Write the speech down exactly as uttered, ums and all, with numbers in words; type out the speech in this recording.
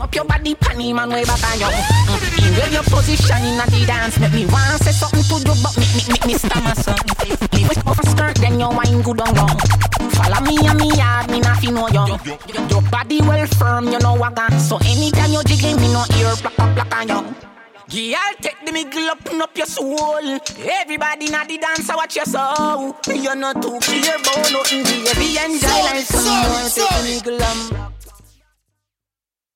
up your body, panty man way back on you. Mm. In where your position in the dance, make me want say something to you, but me me me me stammer son. Leave it off skirt, then your wine good on you. Follow me and me yard, me not fi know you. Your body well firm, you know what got. So anytime you jiggle, me no ear plack plack plack on you. Girl, take the middle up, up your soul. Everybody na the dance, watch your soul. You're not too clear about nothing. Baby, enjoy like some more. Take the middle up.